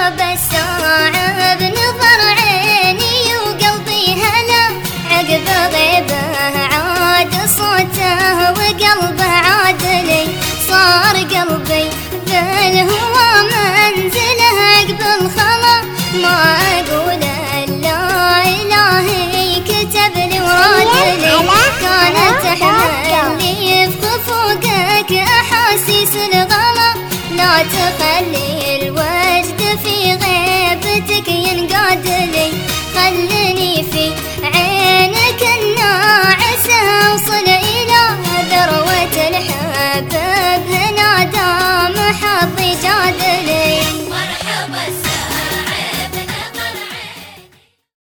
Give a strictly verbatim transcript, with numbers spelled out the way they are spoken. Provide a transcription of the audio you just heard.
بالساعة بنظر عيني وقلبي هلا، عقب غيبه عاد صوته وقلبه عاد لي، صار قلبي بالهوى منزله عقب الخلا ما